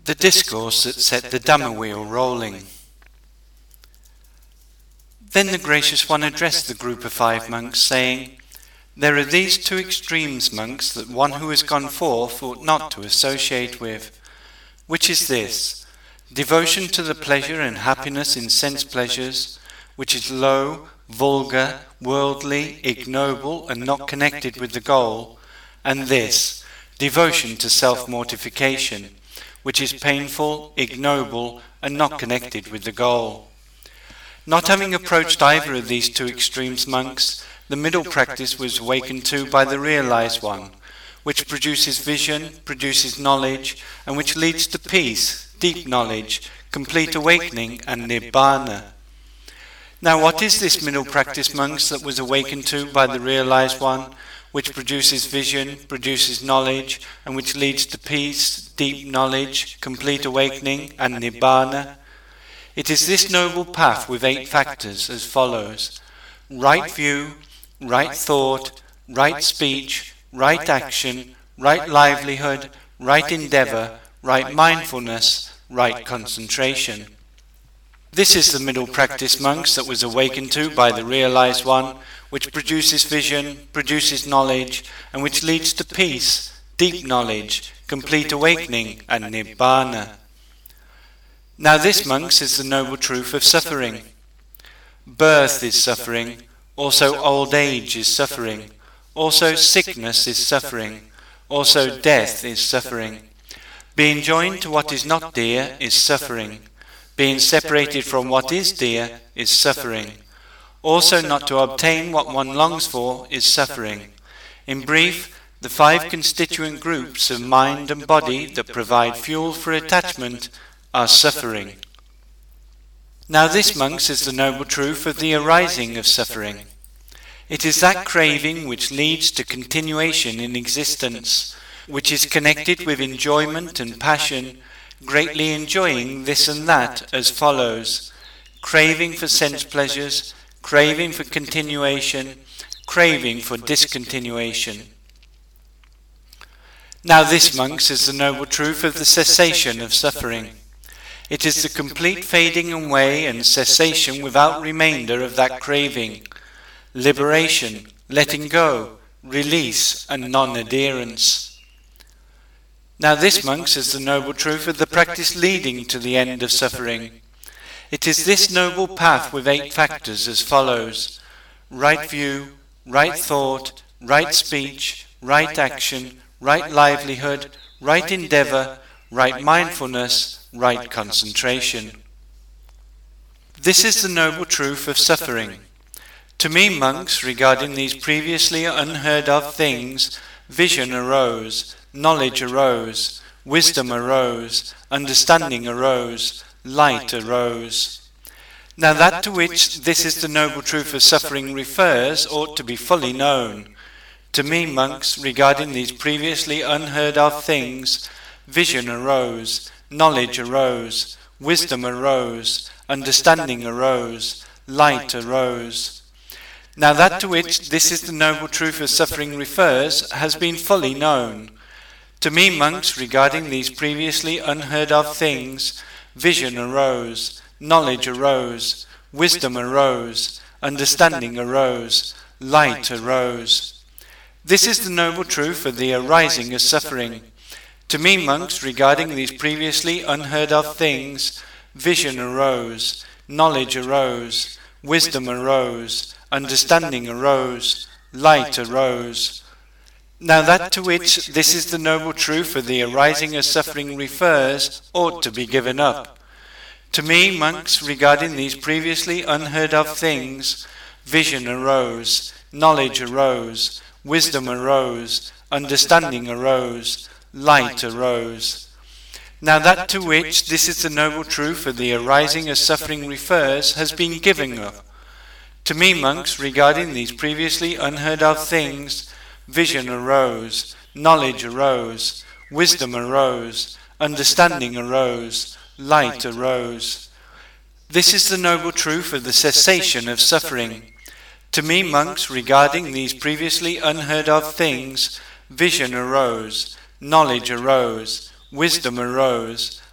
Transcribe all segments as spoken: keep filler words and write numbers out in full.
The discourse that set the Dhamma wheel rolling. Then the Gracious One addressed the group of five monks, saying, "There are these two extremes, monks, that one who has gone forth ought not to associate with. Which is this: devotion to the pleasure and happiness in sense pleasures, which is low, vulgar, worldly, ignoble, and not connected with the goal, and this, devotion to self-mortification, which is painful, ignoble, and not connected with the goal. Not having approached either of these two extremes, monks, the middle practice was awakened to by the realized one, which produces vision, produces knowledge, and which leads to peace, deep knowledge, complete awakening, and nibbana. Now what is this middle practice, monks, that was awakened to by the realized one, which produces vision, produces knowledge, and which leads to peace, deep knowledge, complete awakening, and nibbana? It is this noble path with eight factors as follows: right view, right thought, right speech, right action, right livelihood, right endeavour, right mindfulness, right concentration. This is the middle practice, monks, that was awakened to by the realized one, which produces vision, produces knowledge, and which leads to peace, deep knowledge, complete awakening, and nibbana. Now this, monks, is the noble truth of suffering. Birth is suffering, also old age is suffering, also sickness is suffering, also death is suffering. Being joined to what is not dear is suffering. Being separated from what is dear is suffering. Also not to obtain what one longs for is suffering. In brief, the five constituent groups of mind and body that provide fuel for attachment are suffering. Now this, monks, is the noble truth of the arising of suffering. It is that craving which leads to continuation in existence, which is connected with enjoyment and passion, greatly enjoying this and that as follows: craving for sense pleasures, craving for continuation, craving for discontinuation. Now this, monks, is the noble truth of the cessation of suffering. It is the complete fading away and cessation without remainder of that craving, liberation, letting go, release, and non-adherence. Now this, monks, is the noble truth of the practice leading to the end of suffering. It is this noble path with eight factors as follows: right view, right thought, right speech, right action, right livelihood, right endeavour, right mindfulness, right concentration. This is the noble truth of suffering. To me, monks, regarding these previously unheard of things, vision arose, knowledge arose, wisdom arose, understanding arose, light arose. Now that to which this is the noble truth of suffering refers ought to be fully known. To me, monks, regarding these previously unheard of things, vision arose, knowledge arose, wisdom arose, understanding arose, light arose. Now that to which this is the noble truth of suffering refers has been fully known. To me, monks, regarding these previously unheard of things, vision arose, knowledge arose, wisdom arose, understanding arose, light arose. This is the noble truth of the arising of suffering. To me, monks, regarding these previously unheard of things, vision arose, knowledge arose, wisdom arose, understanding arose, light arose. Now that to which this is the noble truth of the arising of suffering refers ought to be given up. To me, monks, regarding these previously unheard of things, vision arose, knowledge arose, wisdom arose, understanding arose, light arose. Now that to which this is the noble truth of the arising of suffering refers has been given up. To me, monks, regarding these previously unheard of things, vision arose, knowledge arose, wisdom arose, understanding arose, light arose. This is the noble truth of the cessation of suffering. To me, monks, regarding these previously unheard of things, vision arose, knowledge arose, wisdom arose,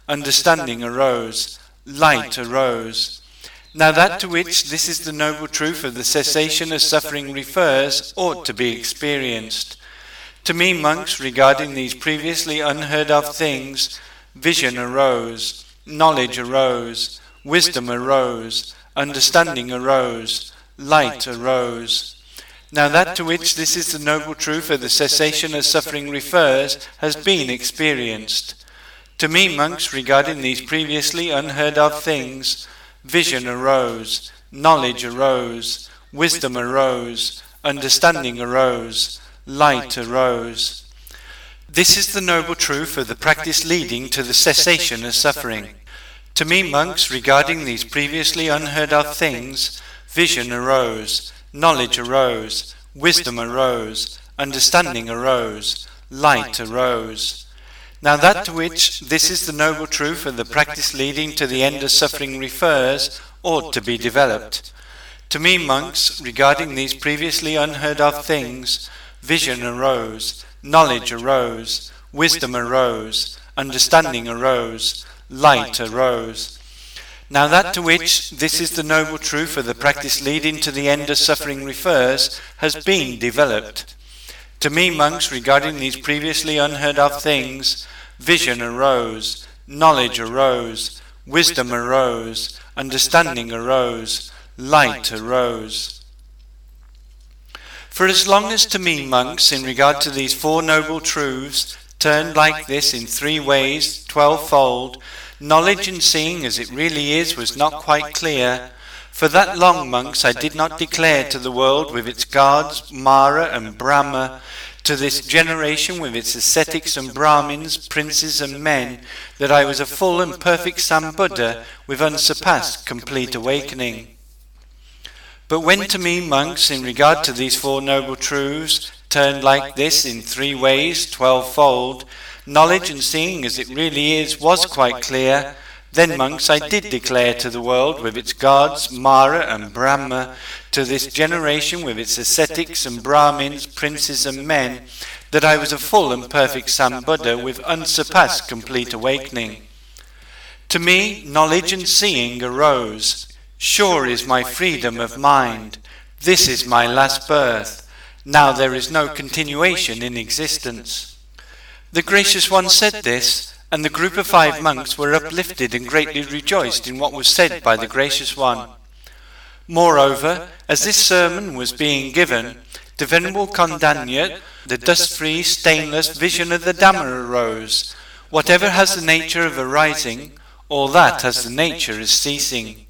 understanding arose, light arose. Now that to which this is the noble truth of the cessation of suffering refers ought to be experienced. To me, monks, regarding these previously unheard of things, vision arose, knowledge arose, wisdom arose, understanding arose, light arose. Now that to which this is the noble truth of the cessation of suffering refers has been experienced. To me, monks, regarding these previously unheard of things, vision arose, knowledge arose, wisdom arose, understanding arose, light arose. This is the noble truth of the practice leading to the cessation of suffering. To me, monks, regarding these previously unheard of things, vision arose, knowledge arose, wisdom arose, understanding arose, light arose. Now that to which this is the noble truth of the practice leading to the end of suffering refers ought to be developed. To me, monks, regarding these previously unheard of things, vision arose, knowledge arose, wisdom arose, understanding arose, light arose. Now that to which this is the noble truth of the practice leading to the end of suffering refers has been developed. To me, monks, regarding these previously unheard of things, vision arose, knowledge arose, wisdom arose, understanding arose, light arose. For as long as to me, monks, in regard to these four noble truths, turned like this in three ways, twelvefold, knowledge and seeing as it really is was not quite clear, for that long, monks, I did not declare to the world with its gods, Mara and Brahma, to this generation with its ascetics and Brahmins, princes and men, that I was a full and perfect Sambuddha with unsurpassed complete awakening. But when to me, monks, in regard to these four noble truths, turned like this in three ways, twelvefold, knowledge and seeing as it really is was quite clear, then, monks, I did declare to the world with its gods, Mara and Brahma, to this generation with its ascetics and Brahmins, princes and men, that I was a full and perfect Sambuddha with unsurpassed complete awakening. To me, knowledge and seeing arose. Sure is my freedom of mind. This is my last birth. Now there is no continuation in existence. The Gracious One said this, and the group of five monks were uplifted and greatly rejoiced in what was said by the Gracious One. Moreover, as this sermon was being given, the Venerable Kondanya, the dust-free, stainless vision of the Dhamma arose. Whatever has the nature of arising, all that has the nature of ceasing.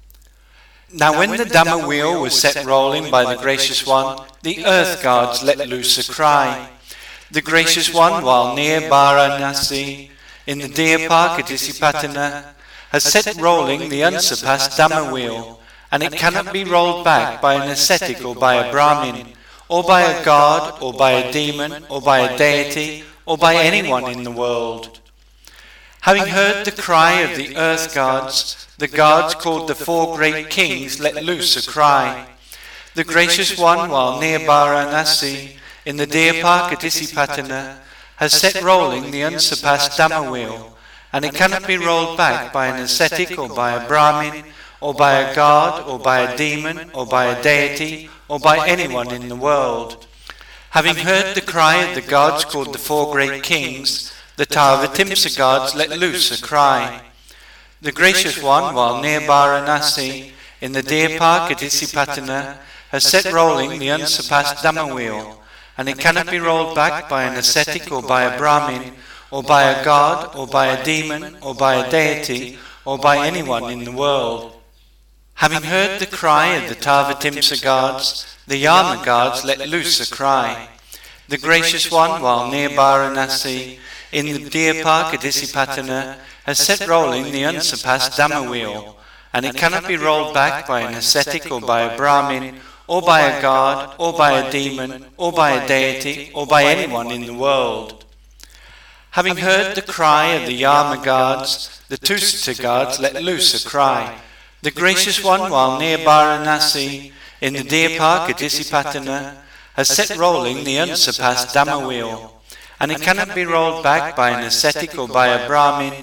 Now when the Dhamma wheel was set rolling by the Gracious One, the earth guards let loose a cry. The Gracious One, while near Varanasi, in the deer park at Isipatana, has set rolling the unsurpassed Dhamma wheel, and it cannot be rolled back by an ascetic or by a Brahmin, or by a god, or by a demon, or by a deity, or by anyone in the world. Having heard the cry of the earth gods, the gods called the four great kings let loose a cry. The Gracious One, while near Varanasi, in the deer park at Isipatana, has set rolling the unsurpassed Dhamma wheel, and it cannot be rolled back by an ascetic or by a Brahmin, or by a god, or by a demon, or by a deity, or by anyone in the world. Having heard the cry of the gods called the four great kings, the Tavatimsa gods let loose a cry. The Gracious One, while near Varanasi, in the deer park at Isipatana, has set rolling the unsurpassed Dhamma wheel, and it cannot be rolled back by an ascetic or by a Brahmin, or by a god, or by a demon, or by a deity, or by anyone in the world. Having heard the cry of the Tavatimsa gods, the Yama gods let loose a cry. The Gracious One, while near Varanasi, in the deer park at Isipatana, has set rolling the unsurpassed Dhamma wheel, and it cannot be rolled back by an ascetic or by a Brahmin, or by a god, or by a demon, or by a deity, or by anyone in the world. Having heard the cry of the Yama gods, the Tusita gods let loose a cry. The Gracious One, while near Varanasi, in the deer park at Isipatana, has set rolling the unsurpassed Dhamma wheel, and it cannot be rolled back by an ascetic or by a Brahmin,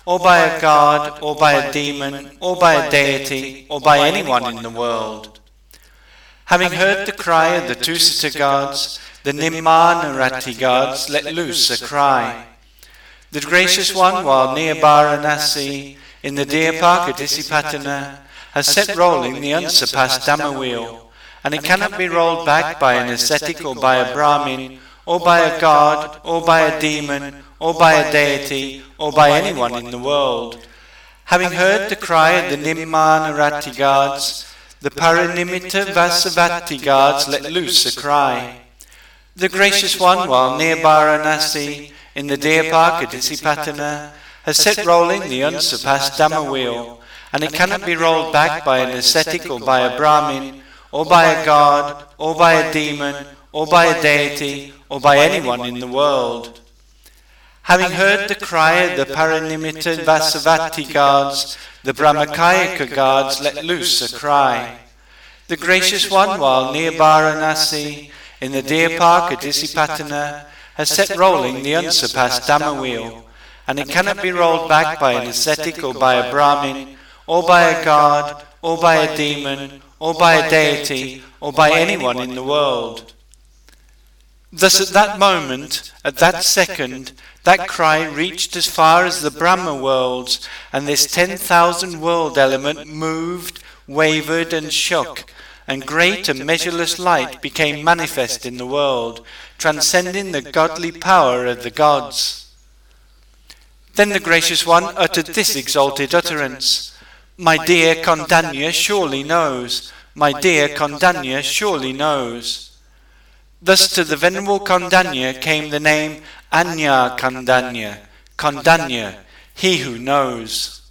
or by a god, or by a demon, or by a deity, or by anyone in the world. Having heard the cry of the Tusita gods, the Nimma-Narati gods let loose a cry. The gracious one, while near Varanasi, in the deer park at Isipatana, has set rolling the unsurpassed Dhamma wheel, and it cannot be rolled back by an ascetic or by a Brahmin, or by a god, or by a demon, or by a deity, or by anyone in the world. Having heard the cry of the Nimma-Narati gods, the Parinimitta Vasavati gods let loose a cry. The gracious one, while near Varanasi, in the deer park at Isipatana, has set rolling the unsurpassed Dhamma wheel, and it cannot be rolled back by an ascetic or by a Brahmin, or by a god, or by a demon, or by a deity, or by anyone in the world. Having heard the cry of the Parinimitta Vasavati gods, the Brahmakayika gods let loose a cry. The gracious one, while near Varanasi, in the deer park at Isipatana, has set rolling the unsurpassed Dhamma wheel, and it cannot be rolled back by an ascetic or by a Brahmin, or by a god, or by a demon, or by a deity, or by anyone in the world. Thus at that moment, at that second, that cry reached as far as the Brahma worlds, and this ten thousand world element moved, wavered, and shook, and great and measureless light became manifest in the world, transcending the godly power of the gods. Then the gracious one uttered this exalted utterance: "My dear Kondanya surely knows, my dear Kondanya surely knows." Thus to the venerable Kondanya came the name Anya Kondanya, Kondanya, he who knows.